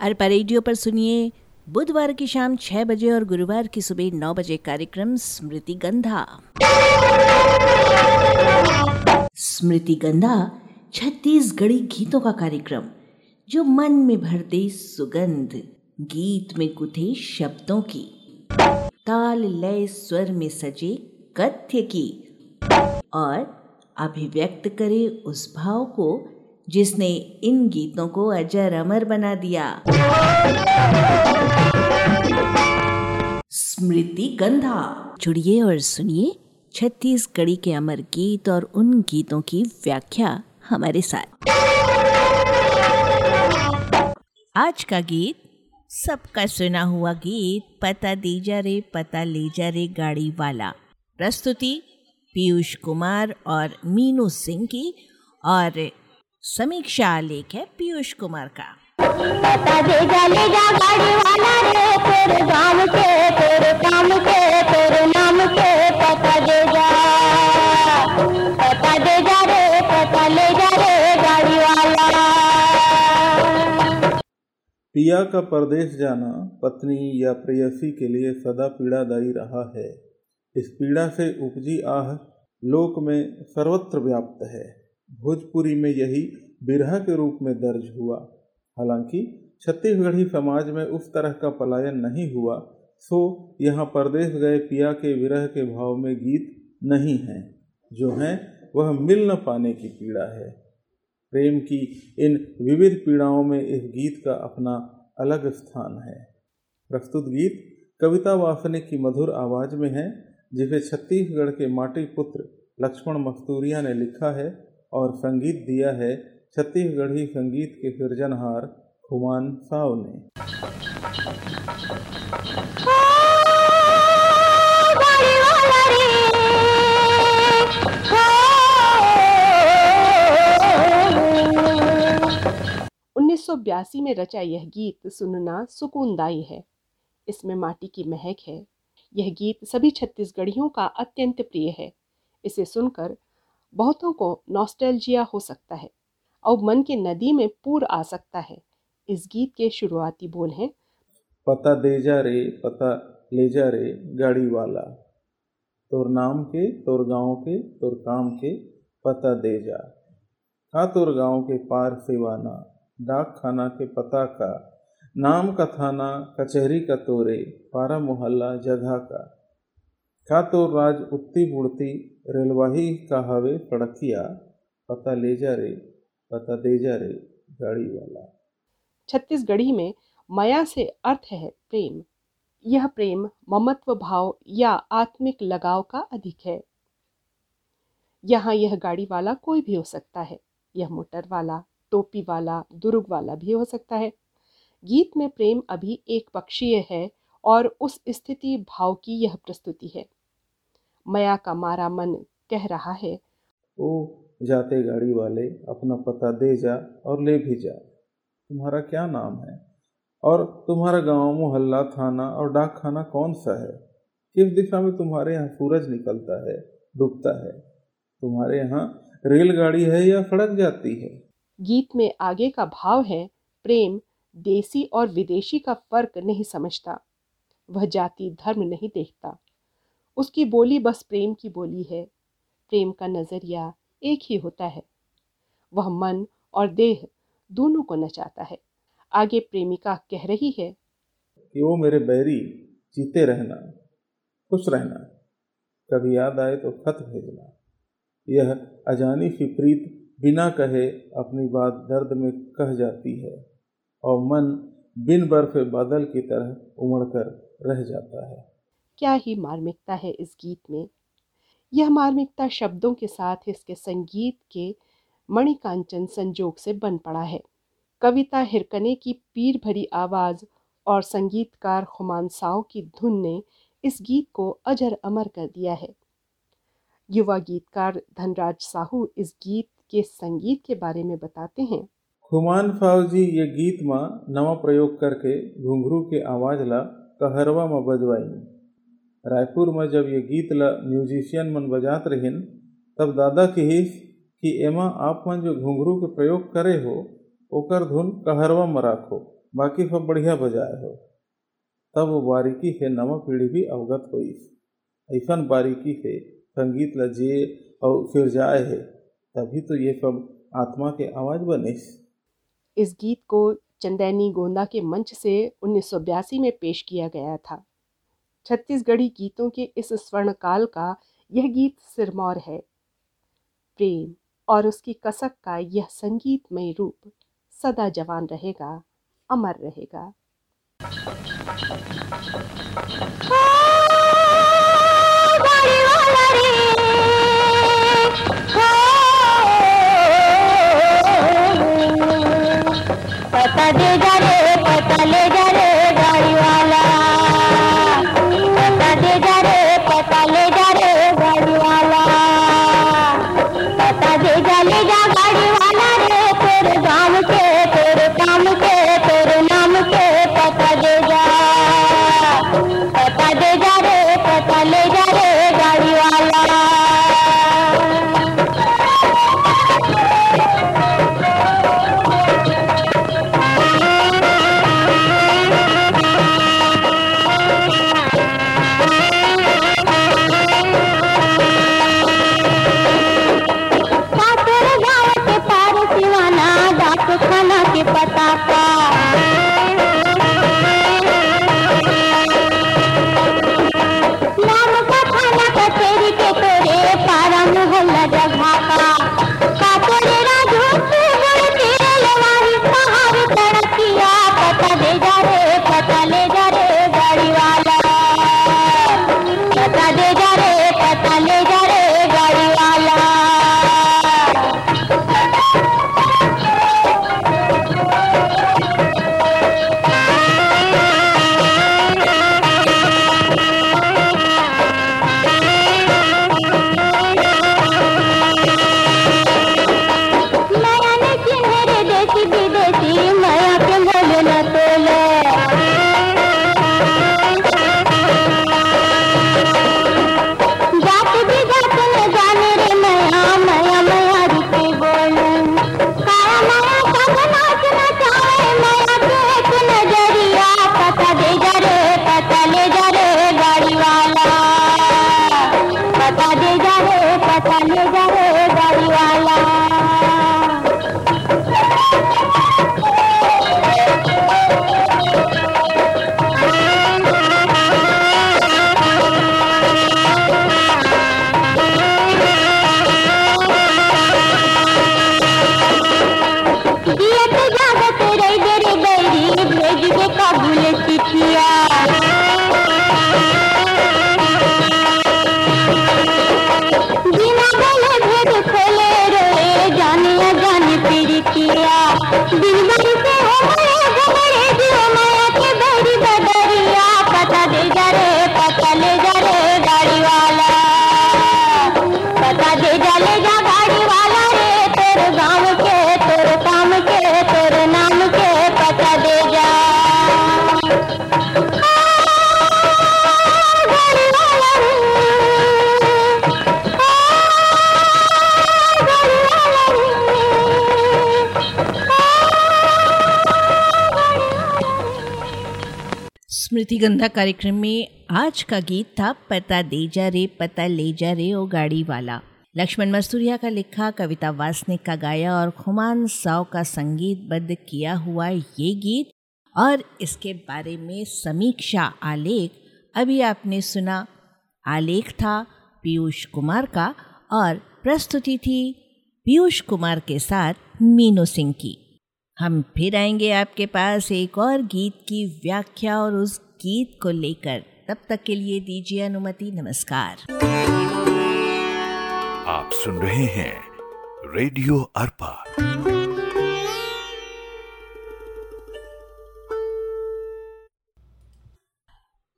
Arpa radio पर सुनिए बुधवार की शाम 6 बजे और गुरुवार की सुबह 9 बजे कार्यक्रम स्मृति गंधा। स्मृति गंधा छत्तीसगढ़ी गीतों का कार्यक्रम जो मन में भर दे सुगंध, गीत में गुथे शब्दों की, ताल लय स्वर में सजे कथ्य की और अभिव्यक्त करे उस भाव को जिसने इन गीतों को अजर अमर बना दिया। स्मृति गंधा, जुड़िए और सुनिए छत्तीसगढ़ी के अमर गीत और उन गीतों की व्याख्या हमारे साथ। आज का गीत सबका सुना हुआ गीत पता दीजा ले जा रे गाड़ी वाला। प्रस्तुति पीयूष कुमार और मीनू सिंह की और समीक्षा आलेख है पीयूष कुमार का। पता दीजा ले जा गाड़ी वाला रे, तेरे गाँव के, तेरे काम के, तेरे नाम के पता दे जा रे, पता ले जा रे गाड़ी वाला। पिया का परदेश जाना पत्नी या प्रेयसी के लिए सदा पीड़ादायी रहा है। इस पीड़ा से उपजी आह लोक में सर्वत्र व्याप्त है। भोजपुरी में यही बिरहा के रूप में दर्ज हुआ। हालांकि छत्तीसगढ़ी समाज में उस तरह का पलायन नहीं हुआ, सो यहाँ परदेश गए पिया के विरह के भाव में गीत नहीं हैं। जो हैं वह मिल न पाने की पीड़ा है। प्रेम की इन विविध पीड़ाओं में इस गीत का अपना अलग स्थान है। प्रस्तुत गीत कविता वासनिक की मधुर आवाज में है, जिसे छत्तीसगढ़ के माटी पुत्र लक्ष्मण मस्तूरिया ने लिखा है और संगीत दिया है छत्तीसगढ़ी संगीत के सृजनहार खुमान साव ने। उन्नीस में रचा यह गीत सुनना सुकूनदायी है। इसमें माटी की महक है। यह गीत सभी छत्तीसगढ़ियों का अत्यंत प्रिय है। इसे सुनकर बहुतों को नॉस्टैल्जिया हो सकता है और मन के नदी में पूर आ सकता है। इस गीत के शुरुआती बोल हैं, पता दे जा रे, पता ले जा रे गाड़ी वाला, तोर नाम के, तोर गाँव के, तोर काम के पता दे जा। खा तोर गाँव के पार सेवाना, डाक खाना के पता का, नाम का थाना कचहरी का तोरे, पारा मोहल्ला जगह का। खा तोर राज उत्ती बुड़ती, रेलवाही का हवे सड़किया, पता ले जा रे, पता दे जा रे गाड़ी वाला। छत्तीसगढ़ी में माया से अर्थ है प्रेम। यह प्रेम ममत्व भाव या आत्मिक लगाव का अधिक है। यहाँ यह गाड़ी वाला कोई भी हो सकता है। यह मोटर वाला, टोपी वाला, दुर्ग वाला भी हो सकता है। गीत में प्रेम अभी एक पक्षीय है और उस स्थिति भाव की यह प्रस्तुति है। माया का मारा मन कह रहा है, ओ जाते गाड़ी वाले, अपना पता दे जा और ले भी जा। तुम्हारा क्या नाम है और तुम्हारा गांव, मोहल्ला, थाना और डाक खाना कौन सा है? किस दिशा में तुम्हारे यहाँ सूरज निकलता है, डूबता है? तुम्हारे यहाँ रेलगाड़ी है या सड़क जाती है? गीत में आगे का भाव है, प्रेम देसी और विदेशी का फर्क नहीं समझता। वह जाति धर्म नहीं देखता। उसकी बोली बस प्रेम की बोली है। प्रेम का नजरिया एक ही होता है। वह मन और देह दोनों को नचाता है। आगे प्रेमिका कह रही है कि वो मेरे बैरी, जीते रहना, खुश रहना, कभी याद आए तो खत भेजना। यह अजानी सी प्रीत बिना कहे अपनी बात दर्द में कह जाती है और मन बिन बर्फ बादल की तरह उमड़कर रह जाता है। क्या ही मार्मिकता है इस गीत में। यह मार्मिकता शब्दों के साथ इसके संगीत के मणिकांचन संजोग से बन पड़ा है। कविता हिरकने की पीर भरी आवाज और संगीतकार खुमान साव की धुन ने इस गीत को अजर अमर कर दिया है। युवा गीतकार धनराज साहू इस गीत के संगीत के बारे में बताते हैं। खुमान साव जी ये गीत में नवा प्रयोग करके घुंघरू के आवाज ला कहरवा में बजवाई। रायपुर में जब ये गीत ला म्यूजिशियन मन बजात रहिन, तब दादा कहिस कि एमा आप मन जो घुंघरू के प्रयोग करे हो ओकर धुन कहरवा में राखो, बाकी सब बढ़िया बजाए हो। तब वो बारीकी से नवा पीढ़ी भी अवगत हुई। ऐसा बारीकी से संगीत लजिए और फिर जाए है, तभी तो ये सब आत्मा के आवाज बने। इस गीत को चंदैनी गोंदा के मंच से 1982 में पेश किया गया था। छत्तीसगढ़ी गीतों के इस स्वर्ण काल का यह गीत सिरमौर है। प्रेम और उसकी कसक का यह संगीतमय रूप सदा जवान रहेगा, अमर रहेगा। पता दे जा रे, पता ले जा रे गाड़ी वाला, पता दे जा रे, पता ले जा रे गाड़ी वाला, पता दे जा ले जा गाड़ी वाला रे, तेरे गाँव के, तेरे काम के, तेरे नाम के पता दे जा, पता दे जा रे, पता ले जा रे गाड़ी वाला। खाना के पता का नाम का खाना कचेरी के तोरे पारा मोहल्ला जगह का तोरे राजू तेरे लवारी सहार तड़किया, पता दे जा रे, पता ले जा रे गाड़ी वाला, पता दे जा रे, पता ले जा रे गाड़ी वाला। स्मृति गंधा कार्यक्रम में आज का गीत था पता दे जा रे, पता ले जा रे ओ गाड़ी वाला। लक्ष्मण मसूरिया का लिखा, कविता वासनिक का गाया और खुमान साव का संगीतबद्ध किया हुआ ये गीत और इसके बारे में समीक्षा आलेख अभी आपने सुना। आलेख था पीयूष कुमार का और प्रस्तुति थी पीयूष कुमार के साथ मीनू सिंह की। हम फिर आएंगे आपके पास एक और गीत की व्याख्या और उस गीत को लेकर। तब तक के लिए दीजिए अनुमति। नमस्कार। आप सुन रहे हैं रेडियो अर्पा।